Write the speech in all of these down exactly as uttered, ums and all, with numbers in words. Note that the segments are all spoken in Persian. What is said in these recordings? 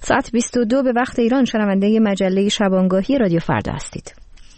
ساعت بیست و دو به وقت ایران شنونده مجله شبانگاهی رادیو فردا هستید.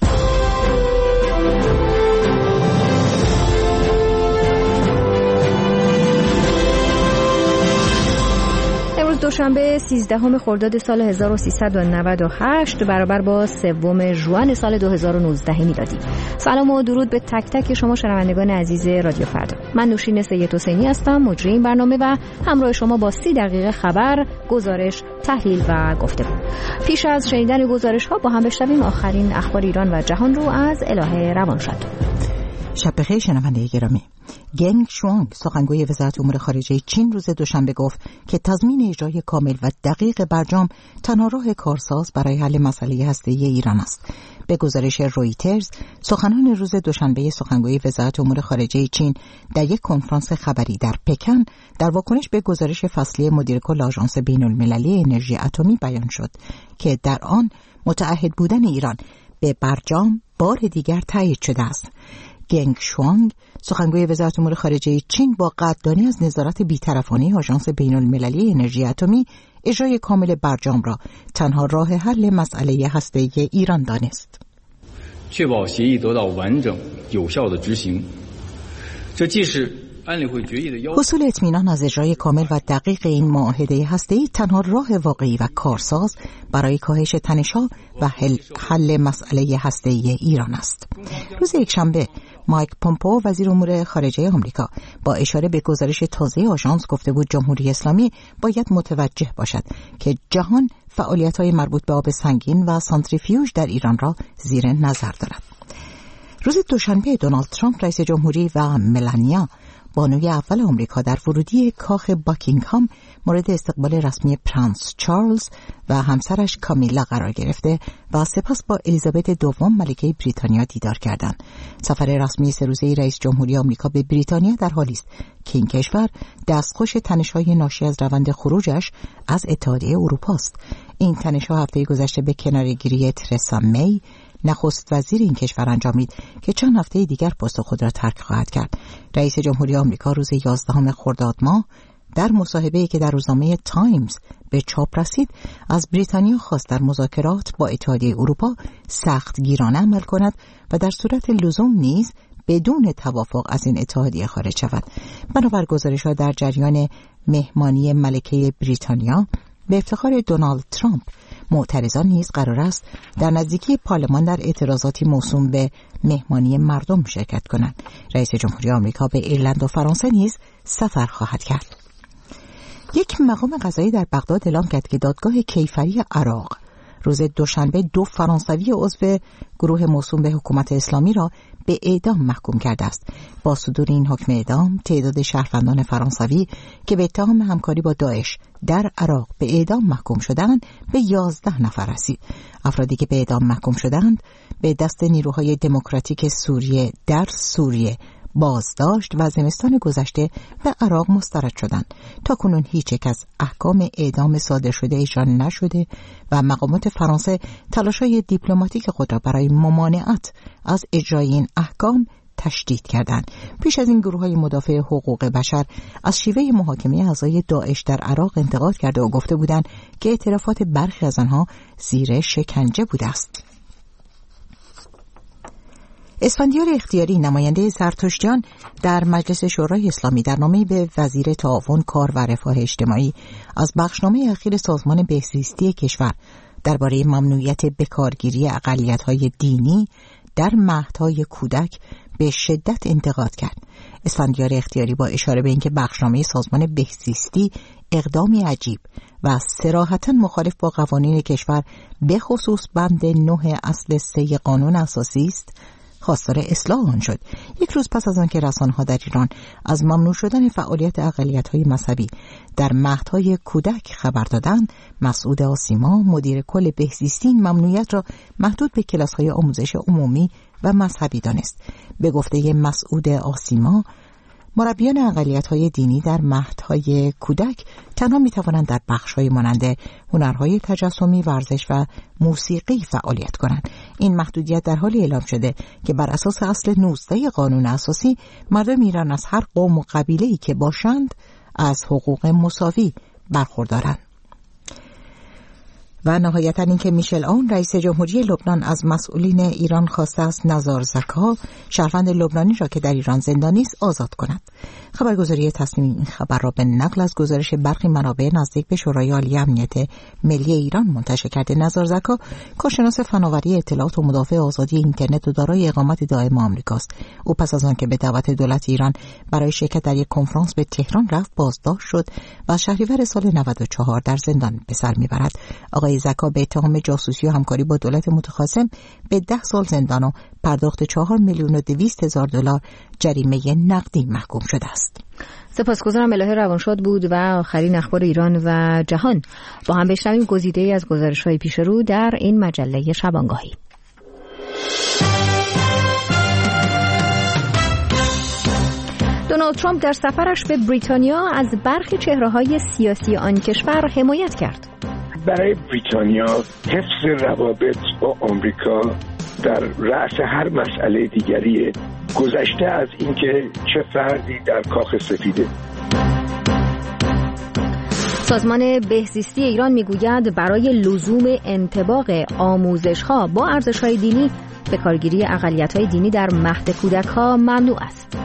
امروز دوشنبه سیزدهم خرداد سال هزار و سیصد و نود و هشت برابر با سوم ژوئن سال دو هزار و نوزده میلادی. سلام و درود به تک تک شما شنوندگان عزیز رادیو فردا. من نوشین سید حسینی هستم، مجری این برنامه و همراه شما با سی دقیقه خبر، گزارش، تحلیل و گفتگو. پیش از شنیدن گزارش ها با هم بشنویم آخرین اخبار ایران و جهان رو از الهه روانشاد. شب بخیر شنونده گرامی. گنگ شوانگ سخنگوی وزارت امور خارجه چین روز دوشنبه گفت که تضمین اجرای کامل و دقیق برجام تنها راه کارساز برای حل مسئله هسته‌ای ایران است. به گزارش رویترز، سخنان روز دوشنبه سخنگوی وزارت امور خارجه چین در یک کنفرانس خبری در پکن در واکنش به گزارش فصلی مدیر کل آژانس بین‌المللی انرژی اتمی بیان شد که در آن متعهد بودن ایران به برجام بار دیگر تایید شده است. گنگ شوانگ سخنگوی وزارت امور خارجه چین با قدردانی از نظارت بی‌طرفانه آژانس بین‌المللی انرژی اتمی اجرای کامل برجام را تنها راه حل مسئله هسته‌ای ایران دانست. 确保协议得到完整有效的执行，这既是 حصول اطمینان از اجرای کامل و دقیق این معاهده هسته‌ای تنها راه واقعی و کارساز برای کاهش تنش‌ها و حل, حل مسئله هسته‌ای ایران است. روز یکشنبه مایک پومپئو وزیر امور خارجه آمریکا با اشاره به گزارش تازه آژانس گفته بود جمهوری اسلامی باید متوجه باشد که جهان فعالیت‌های مربوط به آب سنگین و سانتریفیوژ در ایران را زیر نظر دارد. روز دوشنبه دونالد ترامپ رئیس جمهوری و ملانیا بانوی اول آمریکا در ورودی کاخ باکینگهام مورد استقبال رسمی پرنس چارلز و همسرش کامیلا قرار گرفته و سپس با الیزابت دوم ملکه بریتانیا دیدار کردند. سفر رسمی سه روزه رئیس جمهوری آمریکا به بریتانیا در حالی است که این کشور دستخوش تنش‌های ناشی از روند خروجش از اتحادیه اروپا است. این تنش‌ها هفته گذشته به کناره‌گیری ترسا می نخست وزیر این کشور انجامید که چند هفته دیگر پست خود را ترک خواهد کرد. رئیس جمهوری آمریکا روز یازدهم خرداد ماه در مصاحبه‌ای که در روزنامه تایمز به چاپ رسید از بریتانیا خواست در مذاکرات با اتحادیه اروپا سخت گیرانه عمل کند و در صورت لزوم نیز بدون توافق از این اتحادیه خارج شود. بنابر گزارش‌ها در جریان مهمانی ملکه بریتانیا به افتخار دونالد ترامپ، معترضان نیز قرار است در نزدیکی پارلمان در اعتراضاتی موسوم به مهمانی مردم شرکت کنند. رئیس جمهوری آمریکا به ایرلند و فرانسه نیز سفر خواهد کرد. یک مقام قضایی در بغداد اعلام کرد که دادگاه کیفری عراق روز دوشنبه دو فرانسوی عضو گروه موسوم به حکومت اسلامی را به اعدام محکوم کرده است. با صدور این حکم اعدام تعداد شهروندان فرانسوی که به اتهام همکاری با داعش در عراق به اعدام محکوم شدند به یازده نفر رسید. افرادی که به اعدام محکوم شدند به دست نیروهای دموکراتیک سوریه در سوریه بازداشت و زمستان گذشته به عراق مسترد شدند. تا کنون هیچ یک از احکام اعدام صادر شده اجرا نشده و مقامات فرانسه تلاش‌های دیپلماتیک خود را برای ممانعت از اجرای این احکام تشدید کردند. پیش از این گروه‌های مدافع حقوق بشر از شیوه محاکمه اعضای داعش در عراق انتقاد کرده و گفته بودند که اعترافات برخی از آنها زیر شکنجه بوده است. اسفندیار اختیاری نماینده زرتشتیان در مجلس شورای اسلامی در نامه‌ای به وزیر تعاون کار و رفاه اجتماعی از بخشنامه اخیر سازمان بهزیستی کشور درباره ممنوعیت بکارگیری اقلیت‌های دینی در مهدهای کودک به شدت انتقاد کرد. اسفندیار اختیاری با اشاره به اینکه بخشنامه سازمان بهزیستی اقدامی عجیب و صراحتاً مخالف با قوانین کشور به خصوص بند نه اصل سه قانون اساسی است، خواستار اصلاح آن شد. یک روز پس از آنکه رسانه‌ها در ایران از ممنوع شدن فعالیت اقلیت‌های مذهبی در مهدهای کودک خبر دادند، مسعود آسیما مدیر کل بهزیستی این ممنوعیت را محدود به کلاس‌های آموزش عمومی و مذهبی دانست. به گفته مسعود آسیما، مربیان اقلیت‌های دینی در مهدهای کودک تنها می‌توانند در بخش‌های مانند هنرهای تجسمی، ورزش و موسیقی فعالیت کنند. این محدودیت در حالی اعلام شده که بر اساس اصل نوزده قانون اساسی مردم ایران از هر قوم و قبیله‌ای که باشند از حقوق مساوی برخوردارند. و نهایتاً اینکه میشل عون رئیس جمهوری لبنان از مسئولین ایران خواسته است نزار زکا شهروند لبنانی را که در ایران زندانی است آزاد کند. خبرگزاری تصمیم این خبر را به نقل از گزارش برخی منابع نزدیک به شورای عالی امنیت ملی ایران منتشر کرده. نزار زکا کارشناس فناوری اطلاعات و مدافع آزادی اینترنت و دارای اقامت دائم آمریکاست. او پس از آن که به دعوت دولت ایران برای شرکت در یک کنفرانس به تهران رفت بازداشت شد و شهریور سال نود و چهار در زندان به سر میبرد. آقای زکا به اتهام جاسوسی و همکاری با دولت متخاصم به ده سال زندان و پرداخت چهار میلیون و دویست هزار دلار جریمه نقدی محکوم شده است. سپاسگزارم. الهه روانشاد بود و آخرین اخبار ایران و جهان. با هم بشنویم گزیده‌ای از گزارش‌های پیش رو در این مجله شبانگاهی. دونالد ترامپ در سفرش به بریتانیا از برخی چهره‌های سیاسی آن کشور حمایت کرد. برای بریتانیا حفظ روابط با آمریکا در رأس هر مسئله دیگریه، گذشته از اینکه چه فردی در کاخ سفیده. سازمان بهزیستی ایران میگوید برای لزوم انطباق آموزش‌ها با ارزش‌های دینی به کارگیری اقلیت‌های دینی در مهد کودک‌ها ممنوع است.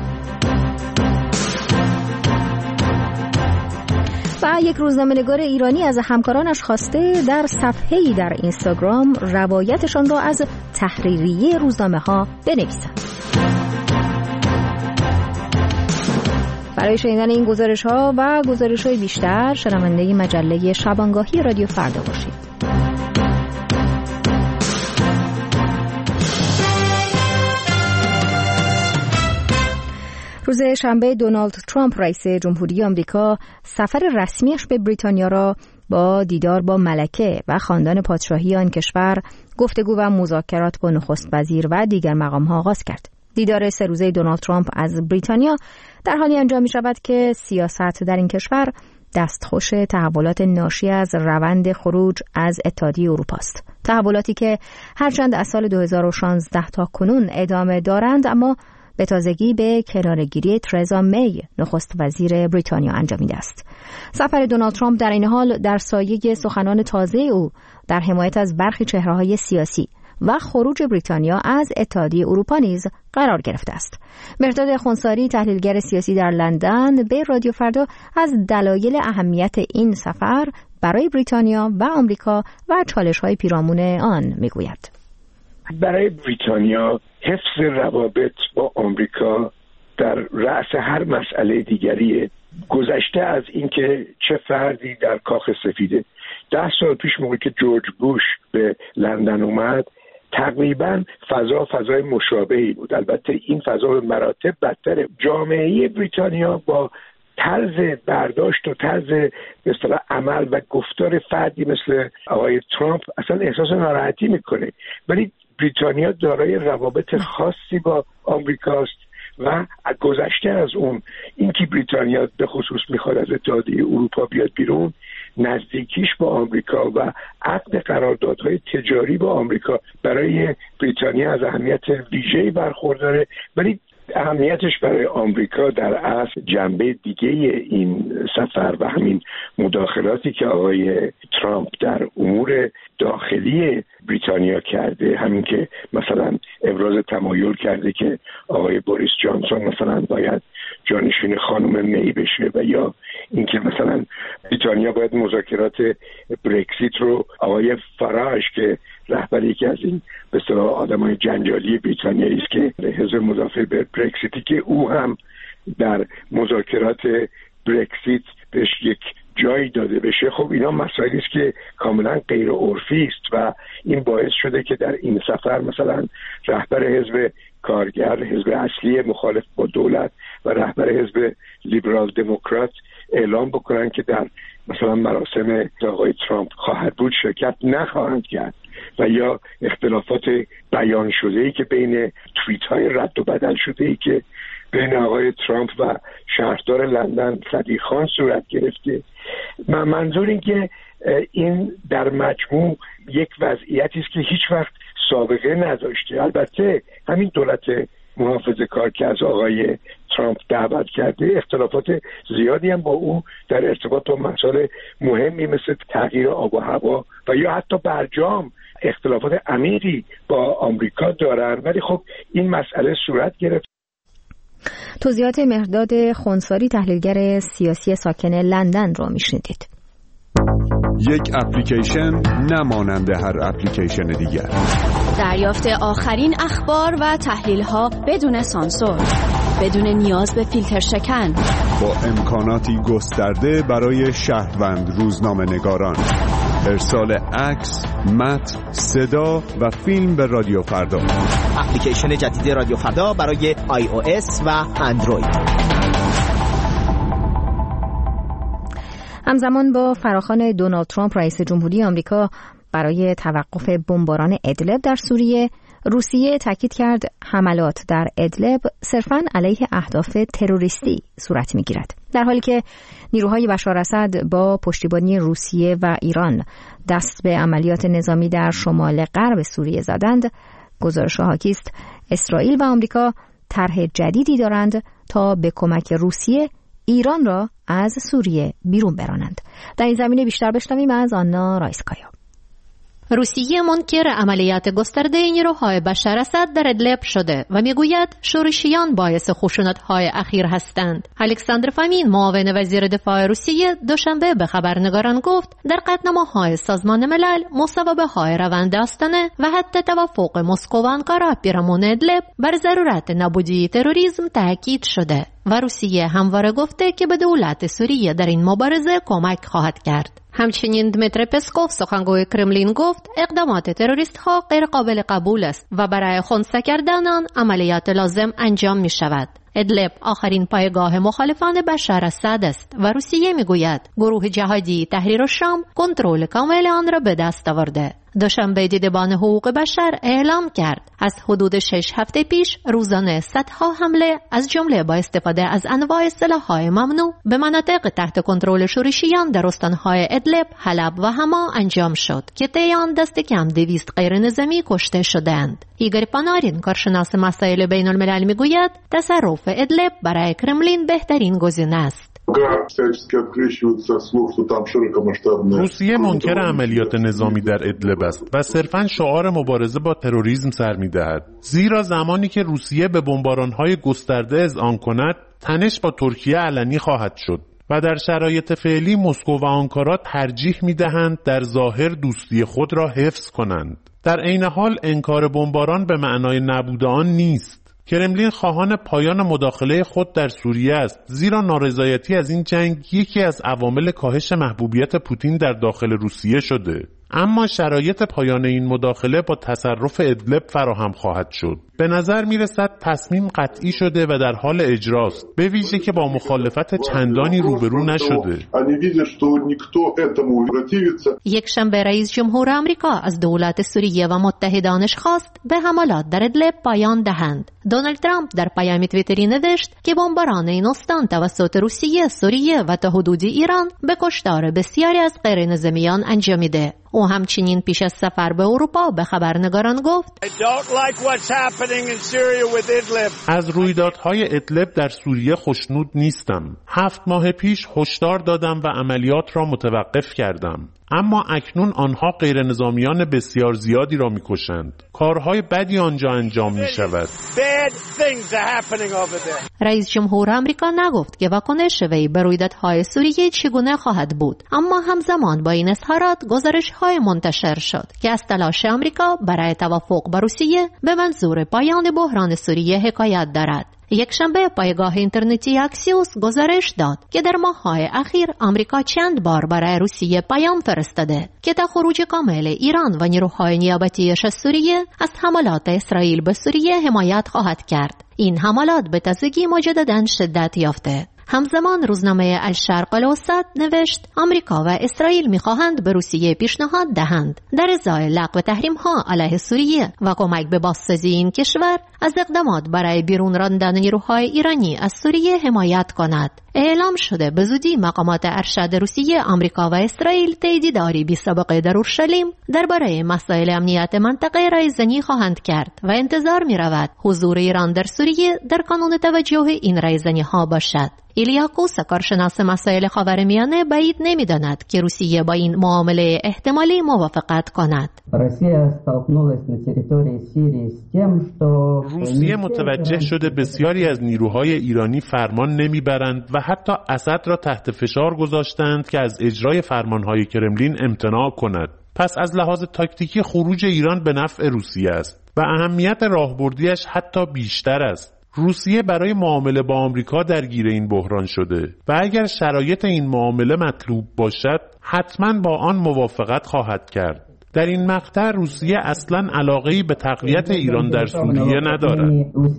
و یک روزنامه‌نگار ایرانی از همکارانش خواسته در صفحه‌ای در اینستاگرام روایتشان را از تحریریه روزنامه‌ها بنویسند. برای شنیدن این گزارش‌ها و گزارش‌های بیشتر شنونده مجله شبانگاهی رادیو فردا باشید. روز شنبه دونالد ترامپ رئیس جمهوری آمریکا سفر رسمیش به بریتانیا را با دیدار با ملکه و خاندان پادشاهی آن کشور، گفتگو و مذاکرات با نخست وزیر و دیگر مقام‌ها آغاز کرد. دیدار سه روزه دونالد ترامپ از بریتانیا در حالی انجام می شود که سیاست در این کشور دستخوش تحولات ناشی از روند خروج از اتحادیه اروپا است. تحولاتی که هرچند از سال دو هزار و شانزده تا کنون ادامه دارند، اما به تازگی به کناره‌گیری ترزا می نخست وزیر بریتانیا انجامیده است. سفر دونالد ترامپ در این حال در سایه سخنان تازه او در حمایت از برخی چهره‌های سیاسی و خروج بریتانیا از اتحادیه اروپا نیز قرار گرفته است. مهرداد خونساری، تحلیلگر سیاسی در لندن، به رادیو فردا از دلایل اهمیت این سفر برای بریتانیا و آمریکا و چالش‌های پیرامون آن میگوید. برای بریتانیا حفظ روابط با آمریکا در رأس هر مسئله دیگریه، گذشته از اینکه چه فردی در کاخ سفیده. ده سال پیش موقعی که جورج بوش به لندن اومد، تقریبا فضا فضای مشابهی بود. البته این فضا به مراتب بدتره. جامعه بریتانیا با طرز برداشت و طرز به اصطلاح عمل و گفتار فردی مثل آقای ترامپ اصلا احساس ناراحتی میکنه، ولی بریتانیا دارای روابط خاصی با آمریکاست و گذشته از اون اینکه بریتانیا به خصوص میخواد از اتحادیه اروپا بیاد بیرون، نزدیکیش با آمریکا و عقد قراردادهای تجاری با آمریکا برای بریتانیا از اهمیت ویژه‌ای برخورداره. ولی اهمیتش برای آمریکا در اصل جنبه دیگه این سفر و همین مداخلاتی که آقای ترامپ در امور داخلی بریتانیا کرده، همین که مثلا ابراز تمایل کرده که آقای بوریس جانسون مثلا باید جانشین خانم می بشه، و یا اینکه مثلا بریتانیا باید مذاکرات برکزیت رو آقای فراج که رهبر یکی از این به اصطلاح آدمای جنجالی بریتانیایی است که حزب مدافع برکزیتی که او هم در مذاکرات برکزیت بهش یک جایی داده بشه، خب اینا مسائلی است که کاملا غیر عرفی است و این باعث شده که در این سفر مثلا رهبر حزب کارگر، حزب اصلی مخالف با دولت و رهبر حزب لیبرال دموکرات اعلام بکنن که در مثلا مراسم آقای ترامپ خواهد بود شرکت نخواهند کرد، و یا اختلافات بیان شده‌ای که بین توییت‌های رد و بدل شده‌ای که بین آقای ترامپ و شهردار لندن صدیق خان صورت گرفته. من منظور این که این در مجموع یک وضعیتی است که هیچ وقت سابقه نداشته. البته همین دولت محافظه کار که از آقای ترامپ دعوت کرده، اختلافات زیادی هم با او در ارتباط با مسائل مهمی مثل تغییر آب و هوا و یا حتی برجام اختلافات عمیقی با آمریکا دارن. ولی خب این مسئله صورت گرفت. توضیحات مهرداد خونساری، تحلیلگر سیاسی ساکن لندن رو میشنیدید. یک اپلیکیشن نمانند هر اپلیکیشن دیگر. دریافت آخرین اخبار و تحلیل‌ها بدون سانسور، بدون نیاز به فیلتر شکن، با امکاناتی گسترده برای شهروند روزنامه‌نگاران. ارسال عکس، متن، صدا و فیلم به رادیو فردا. اپلیکیشن جدید رادیو فردا برای آی او اس و اندروید. همزمان با فراخوان دونالد ترامپ رئیس جمهوری آمریکا برای توقف بمباران ادلب در سوریه، روسیه تاکید کرد حملات در ادلب صرفاً علیه اهداف تروریستی صورت می‌گیرد، در حالی که نیروهای بشار اسد با پشتیبانی روسیه و ایران دست به عملیات نظامی در شمال غرب سوریه زدند. گزارش حاکی است اسرائیل و آمریکا طرح جدیدی دارند تا به کمک روسیه ایران را از سوریه بیرون برانند. در این زمینه بیشتر بشنویم از آنا رایسکایا. روسیه منکر عملیات گسترده نیروهای بشار اسد در ادلب شده و میگوید شورشیان باعث خشونت‌های اخیر هستند. الکساندر فامین، معاون وزیر دفاع روسیه، دوشنبه به خبرنگاران گفت در قطعنامه‌های سازمان ملل مصوبه‌های روند آستانه و حتی توافق مسکو و آنکارا پیرامون ادلب بر ضرورت نابودی تروریسم تاکید شده و روسیه همواره گفته که به دولت سوریه در این مبارزه کمک خواهد کرد. همچنین دمیتری پسکوف، سخنگوی کرملین، گفت اقدامات تروریست ها غیر قابل قبول است و برای خنثی کردن آن عملیات لازم انجام می شود. ادلب آخرین پایگاه مخالفان بشار اسد است و روسیه می گوید گروه جهادی تحریر الشام کنترل کامل آن را به دست آورده. دوشنبه دیدبان حقوق بشر اعلام کرد از حدود شش هفته پیش روزانه صدها حمله از جمله با استفاده از انواع سلاح‌های ممنوع به مناطق تحت کنترل شورشیان در استان‌های ادلب، حلب و حما انجام شد که طی آن دست کم دویست غیر نظامی کشته شدند. ایگور پانارین، کارشناس مسائل بین الملل، میگوید تصرف ادلب برای کرملین بهترین گزینه است. روسیه منکر عملیات نظامی در ادلب است و صرفاً شعار مبارزه با تروریسم سر می‌دهد، زیرا زمانی که روسیه به بمباران‌های گسترده اذعان کند، تنش با ترکیه علنی خواهد شد و در شرایط فعلی مسکو و آنکارا ترجیح می‌دهند در ظاهر دوستی خود را حفظ کنند. در عین حال انکار بمباران به معنای نبود آن نیست. کرملین خواهان پایان مداخله خود در سوریه است، زیرا نارضایتی از این جنگ یکی از عوامل کاهش محبوبیت پوتین در داخل روسیه شده. اما شرایط پایان این مداخله با تصرف ادلب فراهم خواهد شد. به نظر می رسد تصمیم قطعی شده و در حال اجراست، به ویژه که با مخالفت چندانی روبرو نشده. یک شنبه رئیس جمهور آمریکا از دولت سوریه و متحدانش خواست به حملات در ادلب پایان دهند. دونالد ترامپ در پیام توییتری نوشت که بمباران این استان توسط روسیه، سوریه و تا حدودی ایران به کشتار بسیاری از غیر نظامیان انجامیده. او همچنین پیش از سفر به اروپا به خبرنگاران گفت از رویدادهای ادلب در سوریه خوشنود نیستم. هفت ماه پیش هشدار دادم و عملیات را متوقف کردم، اما اکنون آنها غیر نظامیان بسیار زیادی را می‌کشند. کارهای بدی آنجا انجام می‌شود. رئیس جمهور آمریکا نگفت که واکنش وی به رویدادهای سوریه چگونه خواهد بود، اما همزمان با این اظهارات گزارش‌های منتشر شد که از تلاش آمریکا برای توافق با روسیه به منظور پایان بحران سوریه حکایت دارد. یک شنبه پایگاه اینترنتی اکسیوس گزارش داد که در ماه‌های اخیر آمریکا چند بار برای روسیه پیام فرستاده که تا خروج کامل ایران و نیروهای نیابتیش از سوریه از حملات اسرائیل به سوریه حمایت خواهد کرد. این حملات به تازگی مجدداً شدت یافته. همزمان روزنامه الشرق الاوسط نوشت آمریکا و اسرائیل می‌خواهند به روسیه پیشنهاد دهند در ازای لغو تحریم‌ها علیه سوریه و کمک به بازسازی این کشور از اقدامات برای بیرون راندن نیروهای ایرانی از سوریه حمایت کند. اعلام شده به زودی مقامات ارشد روسیه، آمریکا و اسرائیل تهدیداری بی سابقه در اورشلیم درباره مسائل امنیت منطقه رایزنی خواهند کرد و انتظار می رود حضور ایران در سوریه در کانون توجه این رایزنی ها باشد. ایلیا کوس، کارشناس مسائل خاورمیانه، بعید نمی‌داند که روسیه با این معامله احتمالی موافقت کند. روسیه متوجه شده بسیاری از نیروهای ایرانی فرمان نمیبرند و حتی اسد را تحت فشار گذاشتند که از اجرای فرمانهای کرملین امتناع کند. پس از لحاظ تاکتیکی خروج ایران به نفع روسیه است و اهمیت راهبردیش حتی بیشتر است. روسیه برای معامله با آمریکا درگیر این بحران شده و اگر شرایط این معامله مطلوب باشد حتما با آن موافقت خواهد کرد. در این مقطع روسیه اصلا علاقه‌ای به تقویت ایران در سوریه ندارد.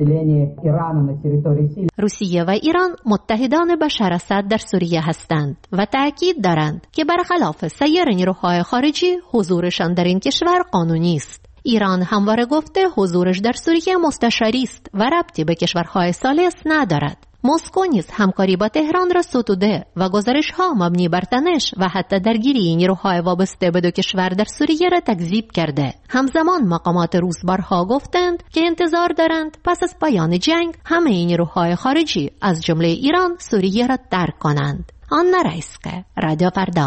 روسیه و ایران متحدان بشار اسد در سوریه هستند و تأکید دارند که برخلاف سایر نیروهای خارجی حضورشان در این کشور قانونی است. ایران همواره گفته حضورش در سوریه مستشاری است و ربطی به کشورهای ثالث ندارد. مسکو نیز همکاری با تهران را ستوده و گزارش‌ها مبنی بر تنش و حتی درگیری نیروهای وابسته به دو کشور در سوریه را تکذیب کرده. همزمان مقامات روس بارها گفتند که انتظار دارند پس از پایان جنگ همه این نیروهای خارجی از جمله ایران سوریه را ترک کنند. آنا رایسکه، رادیو فردا.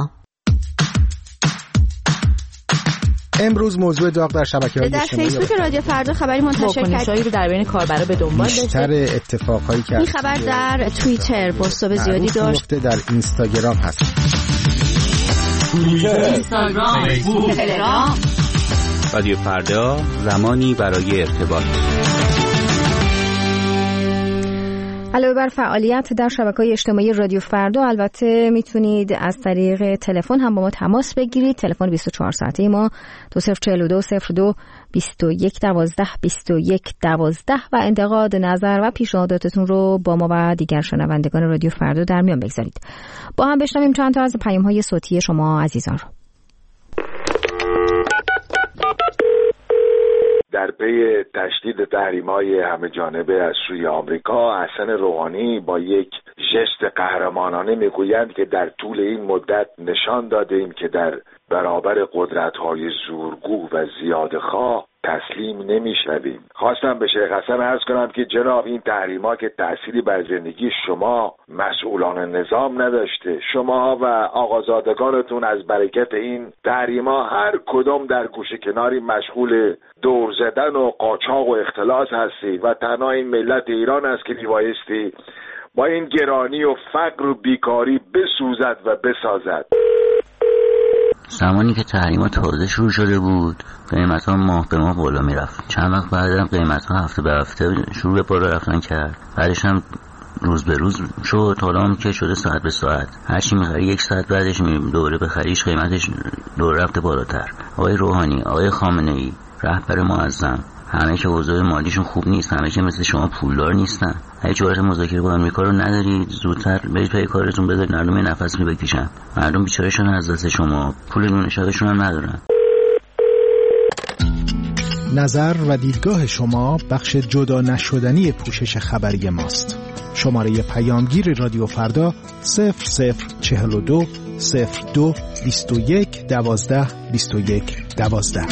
امروز موضوع داغ در شبکه‌های اجتماعی در فیسبوک رادیو فردا خبری منتشر کرد. واکنش‌هایی رو در بین کاربرا به دنبال داشته. بیشتر اتفاقایی که این خبر در توییتر پست‌های زیادی داشت. در اینستاگرام هست. توییتر، اینستاگرام، فیسبوک، تلگرام. رادیو فردا، زمانی برای ارتباط. علاوه بر فعالیت در شبکه‌های اجتماعی رادیو فردا، البته میتونید از طریق تلفن هم با ما تماس بگیرید. تلفن بیست و چهار ساعته ما دو صفر چهل و دو صفر دو بیست و یک دوازده بیست و یک دوازده و انتقاد، نظر و پیشنهاداتتون رو با ما و دیگر شنوندگان رادیو فردا در میان بگذارید. با هم بشنویم چند تا از پیام‌های صوتی شما عزیزان رو. در پی تشدید تحریم‌های همه جانبه از سوی آمریکا، حسن روحانی با یک ژست قهرمانانه میگویند که در طول این مدت نشان دادیم که در برابر قدرت‌های زورگو و زیادخواه تسلیم نمی‌شویم. خواستم به شیخ حسن عرض کنم که جناب، این تحریم‌ها که تأثیری بر زندگی شما مسئولان نظام نداشته. شما و آقازادگانتون از برکت این تحریم‌ها هر کدام در گوشه کناری مشغول دور زدن و قاچاق و اختلاس هستید و تنها این ملت ایران است که میبایستی با این گرانی و فقر و بیکاری بسوزد و بسازد. زمانی که تحریم‌ها تازه شروع شده بود، قیمت‌ها ماه به ماه بالا می‌رفت. چند وقت بعد هم قیمت‌ها هفته به هفته شروع به بالا رفتن کرد. بعدش هم روز به روز شد، حالا هم که شده ساعت به ساعت. هر چی می‌خری یک ساعت بعدش دوره بخریش قیمتش دوره رفته بالاتر. آقای روحانی، آقای خامنه‌ای، رهبر معظم، همه که اوضاع مالیشون خوب نیست، همه که مثل شما پولدار نیستن. اگه جرأت مذاکره با آمریکا رو ندارید، زودتر برید پی کارتون، بذارید مردم یه نفس بکشن. مردم بیچاره‌شون از دست شما، پول نون شبشون هم ندارن. نظر و دیدگاه شما بخش جدا نشدنی پوشش خبری ماست. شماره پیامگیر رادیو فردا صفر صفر چهل و دو صفر دو بیست و یک دوازده بیست و یک دوازده.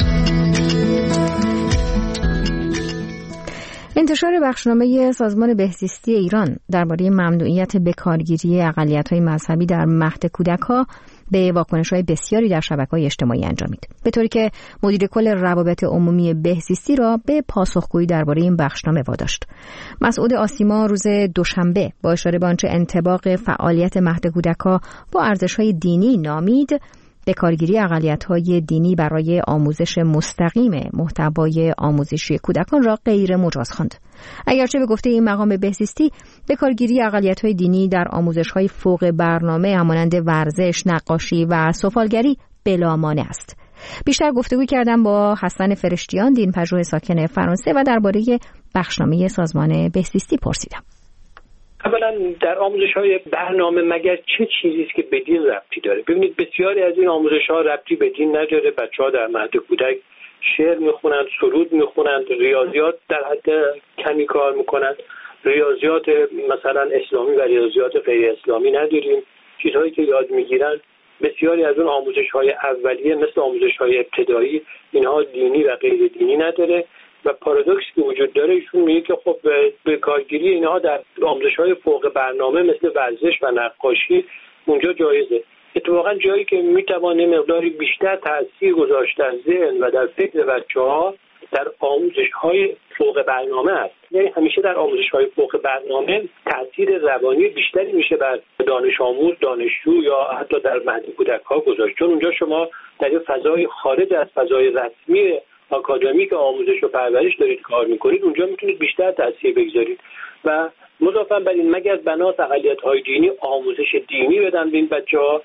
انتشار بخشنامه سازمان بهزیستی ایران درباره ممنوعیت بکارگیری اقلیت‌های مذهبی در مهد کودک‌ها به واکنش‌های بسیاری در شبکه‌های اجتماعی انجامید، به طوری که مدیر کل روابط عمومی بهزیستی را به پاسخگویی درباره این بخشنامه واداشت. مسعود آسیما روز دوشنبه با اشاره به آنچه انطباق فعالیت مهد کودک‌ها با ارزش‌های دینی نامید، به کارگیری اقلیت‌های دینی برای آموزش مستقیم محتوای آموزشی کودکان را غیر مجاز خواند. اگرچه به گفته این مقام بهزیستی به کارگیری اقلیت‌های دینی در آموزش‌های فوق برنامه همانند ورزش، نقاشی و سفالگری بلا مانع است. بیشتر گفتگو کردم با حسن فرشتیان، دین‌پژوه ساکن فرانسه، و درباره بخشنامه سازمان بهزیستی پرسیدم. اولا در آموزش‌های برنامه مگر چه چیزی است که به دین ربطی داره؟ ببینید بسیاری از این آموزش‌ها ربطی به دین نداره. بچه‌ها در مهد کودک شعر میخونند، سرود میخونند، ریاضیات در حد کمی کار میکنند ریاضیات مثلا اسلامی و ریاضیات غیر اسلامی نداریم. چیزهایی که یاد میگیرن بسیاری از اون آموزش‌های اولیه مثل آموزش‌های ابتدایی اینها دینی و غیر دینی نداره و پارادوکس که وجود داره ایشون میگه که خب به کارگیری اینها در آموزش‌های فوق برنامه مثل ورزش و نقاشی اونجا جایزه. اتفاقا جایی که میتوانه مقداری بیشتر تاثیر گذاشت در ذهن و در فکر بچه‌ها در آموزش‌های فوق برنامه است. یعنی همیشه در آموزش‌های فوق برنامه تاثیر روانی بیشتری میشه بر دانش آموز، دانشجو یا حتی در مهد کودک‌ها گذاشت، چون اونجا شما در یک فضای خارج از فضای رسمی آکادمیک آموزش و پرورش دارید کار میکنید، اونجا میتونید بیشتر تاثیر بگذارید و مضافاً بر این مگر بناس اقلیت‌های دینی آموزش دینی بدن به این بچه‌ها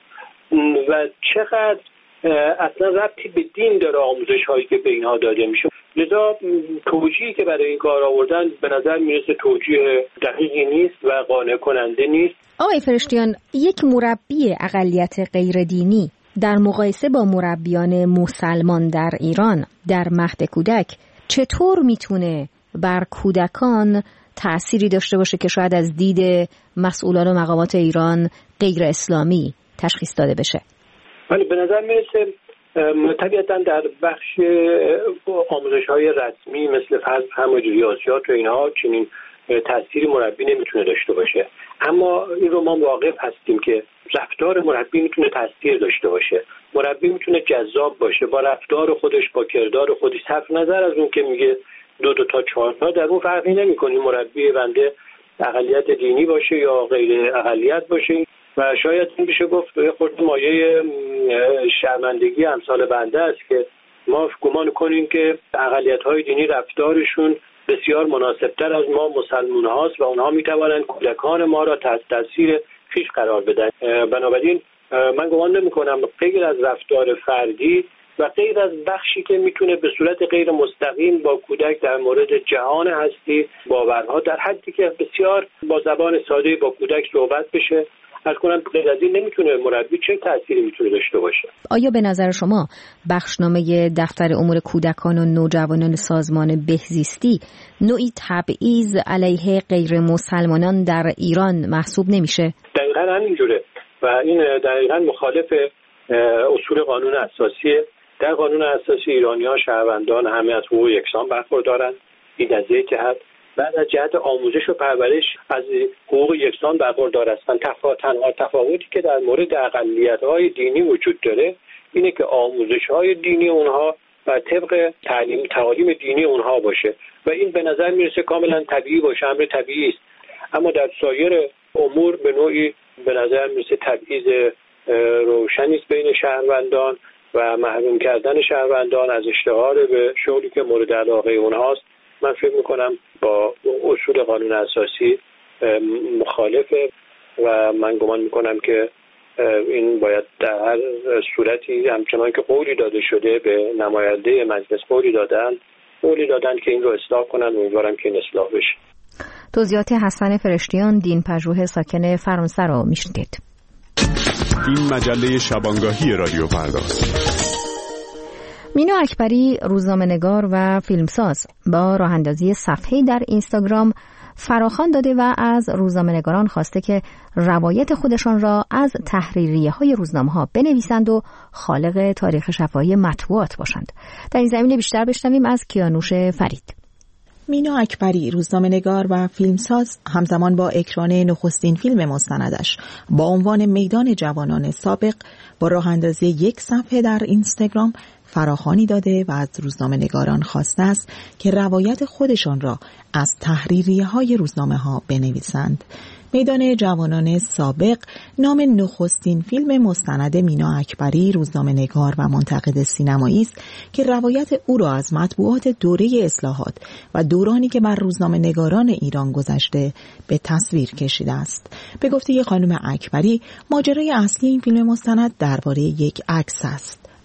و چقدر اصلا ربطی به دین داره آموزش هایی که به اینها داده میشه. لذا توجیهی که برای این کار آوردن به نظر میرسه توجیه دقیقی نیست و قانع کننده نیست. آقای فرشتیان، یک مربی اقلیت غیر دینی در مقایسه با مربیان مسلمان در ایران در مهد کودک چطور میتونه بر کودکان تأثیری داشته باشه که شاید از دید مسئولان و مقامات ایران غیر اسلامی تشخیص داده بشه؟ ولی به نظر میرسه طبیعتاً در بخش آموزش‌های رسمی مثل فرض همون ریاضیات و اینها چنین تأثیری مربی نمیتونه داشته باشه، اما این رو ما واقف هستیم که رفتار مربی میتونه تأثیر داشته باشه. مربی میتونه جذاب باشه با رفتار خودش، با کردار خودش، صرف نظر از اون که میگه دو دو تا چهار تا، در اون فرقی نمی‌کنه مربی بنده اقلیت دینی باشه یا غیر اقلیت باشه و شاید این بشه گفت یه خورده مایه شرمندگی امثال بنده است که ما گمان کنیم که اقلیت‌های دینی رفتارشون بسیار مناسبتر از ما مسلمان هاست و اونها میتوانند کودکان ما را تحت تاثیر خویش قرار بدن. بنابراین من گمان نمی کنم غیر از رفتار فردی و غیر از بخشی که میتونه به صورت غیر مستقیم با کودک در مورد جهان هستی باورها در حدی که بسیار با زبان ساده با کودک صحبت بشه، از کنم غیر از این نمیتونه مربی چه تأثیری میتونه داشته باشه. آیا به نظر شما بخشنامه دفتر امور کودکان و نوجوانان سازمان بهزیستی نوعی تبعیض علیه غیر مسلمانان در ایران محسوب نمیشه؟ دقیقاً همینجوره و این دقیقاً مخالف اصول قانون اساسی. در قانون اساسی ایرانی‌ها شهروندان همه از حقوق یکسان برخوردارند. این از یک جهت. بعد از جهت آموزش و پرورش از حقوق یکسان برخوردار هستند. تنها تفاوتی که در مورد اقلیت‌های دینی وجود داره اینه که آموزش‌های دینی اونها و طبق تعلیم تعالیم دینی اونها باشه و این به نظر میرسه کاملا طبیعی باشه، امر طبیعی است. اما در سایر امور به نوعی به نظر میرسه تبعیض روشنی است بین شهروندان و محروم کردن شهروندان از اشتغال به شغلی که مورد علاقه اونهاست. من فکر میکنم با اصول قانون اساسی مخالفه و من گمان میکنم که این باید در هر صورتی همچنان که قولی داده شده به نماینده مجلس قولی دادن قولی دادن که این رو اصلاح کنن و امیدوارم که این اصلاح بشه. توضیحات حسن فرشتیان، دین پژوه ساکن فرانسه رو میشنید. این مجله شبانگاهی رادیو فرداست. مینا اکبری روزنامه‌نگار و فیلمساز با راه اندازی صفحه‌ای در اینستاگرام فراخوان داده و از روزنامه‌نگاران خواسته که روایت خودشان را از تحریریه‌های روزنامه‌ها بنویسند و خالق تاریخ شفاهی مطبوعات باشند. در این زمینه بیشتر بشنویم از کیانوش فرید. مینا اکبری روزنامه‌نگار و فیلمساز همزمان با اکران نخستین فیلم مستندش با عنوان میدان جوانان سابق با راه اندازی یک صفحه در اینستاگرام فراخوانی داده و از روزنامه‌نگاران خواسته است که روایت خودشان را از تحریریه‌های روزنامه‌ها بنویسند. میدان جوانان سابق نام نخستین فیلم مستند مینا اکبری روزنامه‌نگار و منتقد سینمایی است که روایت او را از مطبوعات دوره اصلاحات و دورانی که بر روزنامه‌نگاران ایران گذشته به تصویر کشیده است. به گفته خانم اکبری ماجرای اصلی این فیلم مستند درباره یک عکس است.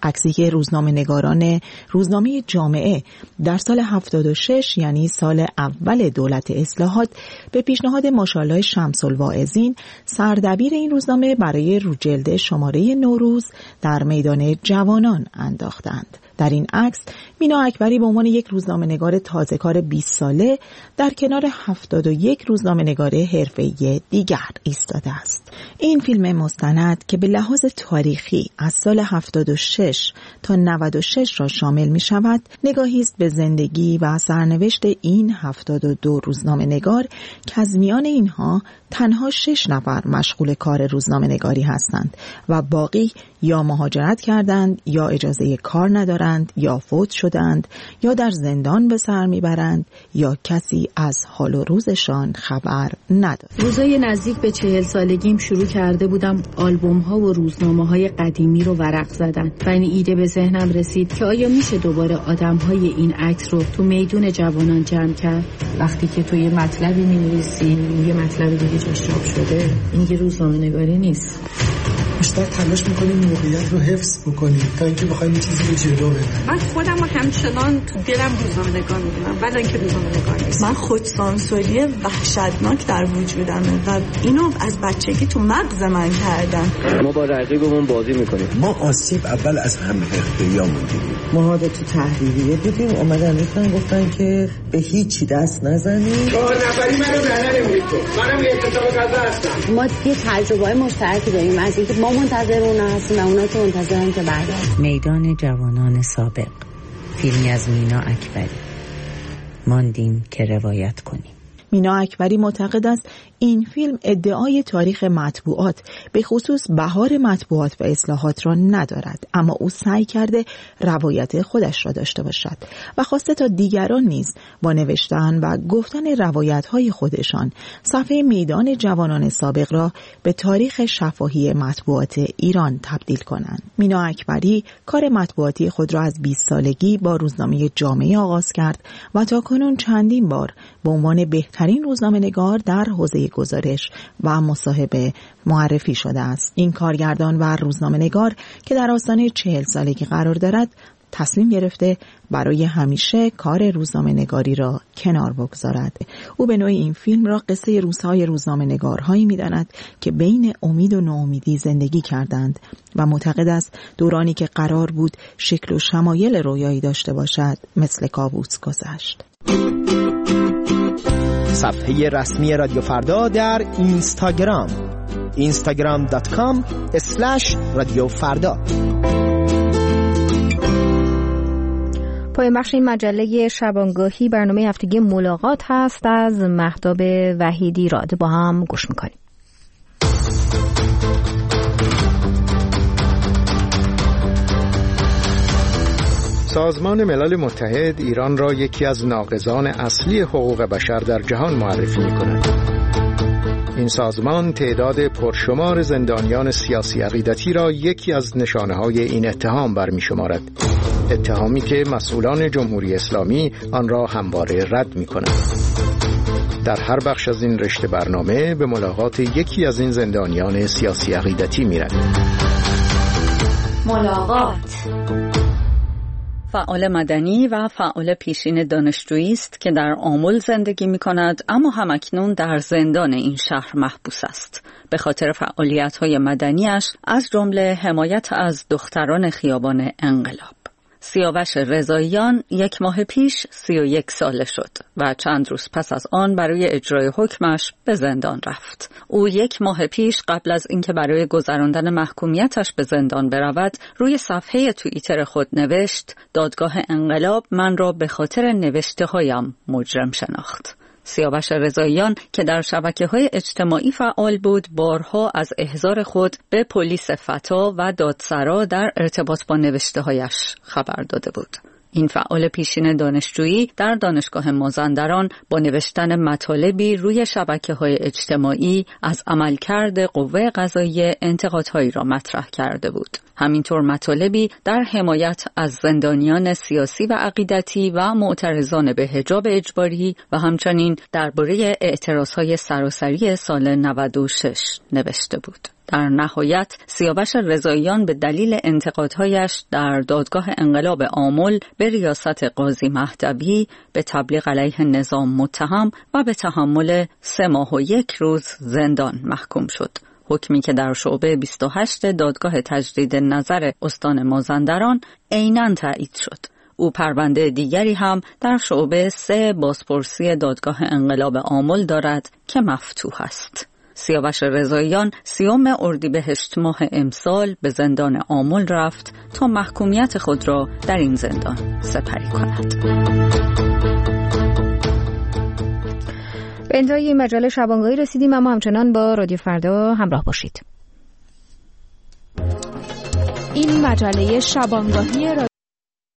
عکسی که روزنامه نگاران روزنامه جامعه در سال هفتاد و شش یعنی سال اول دولت اصلاحات به پیشنهاد ماشاءالله شمس الواعظین سردبیر این روزنامه برای روجلد شماره نوروز در میدان جوانان انداختند. در این عکس مینا اکبری به عنوان یک روزنامه‌نگار تازه‌کار بیست ساله در کنار هفتاد و یک روزنامه‌نگار حرفه‌ای دیگر ایستاده است. این فیلم مستند که به لحاظ تاریخی از سال هفتاد و شش تا نود و شش را شامل می شود، نگاهی است به زندگی و سرنوشت این هفتاد و دو روزنامه‌نگار که از میان اینها تنها شش نفر مشغول کار روزنامه‌نگاری هستند و باقی یا مهاجرت کردند یا اجازه کار ندارند یا فوت شدند یا در زندان به سر میبرند یا کسی از حال و روزشان خبر ندارد. روزای نزدیک به چهل سالگیم شروع کرده بودم آلبوم ها و روزنامه های قدیمی رو ورق زدن و این ایده به ذهنم رسید که آیا میشه دوباره آدم های این عکس رو تو میدون جوانان جمع کرد. وقتی که تو یه مطلبی می‌نویسی یه مطلب دیگه جاش چاپ شده، این یه روزنامه‌نگاری نیست. بیشتر تلاش میکنیم موقعیت رو حفظ بکنیم تا اینکه بخوایم چیزی رو جلو بریم. من خودم رو همچنان تو دلم روزنامه‌نگار می‌دونم ولی اینکه روزنامه‌نگار نیست. من خودسانسوری وحشتناک در وجودمه و اینو از بچگی تو مغز من کردن. ما با رقیبمون بازی میکنیم. ما آسیب اول از هم حرفه‌ایامون دیدیم. ما تو تحریریه بودیم، اومدن ریختن گفتن که به هیچی دست نزنید. چهار نفری منو بهنه نمونید تو. منم یه اتفاق قضا هستم. ما یه تجربه‌های مشترکی داریم از اینکه ما منتظر اونا هستیم و اونا که منتظرن که برگردن. میدان جوانان سابق، فیلمی از مینا اکبری. ماندیم که روایت کنیم. مینا اکبری معتقد است این فیلم ادعای تاریخ مطبوعات به خصوص بهار مطبوعات و اصلاحات را ندارد، اما او سعی کرده روایت خودش را داشته باشد و خواسته تا دیگران نیز با نوشتن و گفتن روایت‌های خودشان صفحه میدان جوانان سابق را به تاریخ شفاهی مطبوعات ایران تبدیل کنند. مینا اکبری کار مطبوعاتی خود را از بیست سالگی با روزنامه جامعه آغاز کرد و تاکنون چندین بار به عنوان بهترین روزنامه‌نگار در حوزه گزارش و مصاحبه معرفی شده است. این کارگردان و روزنامه‌نگار که در آستانه چهل سالگی قرار دارد تصمیم گرفته برای همیشه کار روزنامه‌نگاری را کنار بگذارد. او به نوعی این فیلم را قصه روزهای روزنامه‌نگارهایی می‌داند که بین امید و ناامیدی زندگی کردند و معتقد است دورانی که قرار بود شکل و شمایل رویایی داشته باشد مثل کابوس گذشت. صفحه رسمی رادیو فردا در اینستاگرام اینستاگرام دات کام اسلش رادیو فردا. پایان بخش این مجله شبانگاهی برنامه هفتگی ملاقات هست از مهتاب وحیدی راد. با هم گوش میکنیم. سازمان ملل متحد ایران را یکی از ناقضان اصلی حقوق بشر در جهان معرفی می‌کند. این سازمان تعداد پرشمار زندانیان سیاسی عقیدتی را یکی از نشانه‌های این اتهام برمی‌شمارد. اتهامی که مسئولان جمهوری اسلامی آن را همواره رد می‌کنند. در هر بخش از این رشته برنامه به ملاقات یکی از این زندانیان سیاسی عقیدتی می‌رویم. ملاقات فعال مدنی و فعال پیشین دانشجویی است که در آمل زندگی می کند اما همکنون در زندان این شهر محبوس است به خاطر فعالیت‌های مدنیش، از جمله حمایت از دختران خیابان انقلاب. سیاوش رضاییان یک ماه پیش سی و یک ساله شد و چند روز پس از آن برای اجرای حکمش به زندان رفت. او یک ماه پیش قبل از اینکه برای گذراندن محکومیتش به زندان برود، روی صفحه توییتر خود نوشت: دادگاه انقلاب من را به خاطر نوشته هایم مجرم شناخت. سیاوش رضاییان که در شبکه‌های اجتماعی فعال بود، بارها از احضار خود به پلیس فتا و دادسرا در ارتباط با نوشته‌هایش خبر داده بود. این فعال پیشین دانشجویی در دانشگاه مازندران با نوشتن مطالبی روی شبکه‌های اجتماعی از عملکرد قوه قضاییه انتقادهایی را مطرح کرده بود. همینطور مطالبی در حمایت از زندانیان سیاسی و عقیدتی و معترضان به حجاب اجباری و همچنین درباره اعتراضهای سراسری سال نود و شش نوشته بود. در نهایت سیاوش رضاییان به دلیل انتقادهایش در دادگاه انقلاب آمل به ریاست قاضی مهدوی به تبلیغ علیه نظام متهم و به تحمل سه ماه و یک روز زندان محکوم شد. حکمی که در شعبه بیست و هشت دادگاه تجدید نظر استان مازندران عیناً تایید شد. او پرونده دیگری هم در شعبه سه بازپرسی دادگاه انقلاب آمل دارد که مفتوح است. سیاوش رضاییان سیوم اردیبهشت ماه امسال به زندان آمل رفت تا محکومیت خود را در این زندان سپری کند. به انتهای این مجله شبانگاهی رسیدیم، اما همچنان با رادیو فردا همراه باشید. این مجله شبانگاهی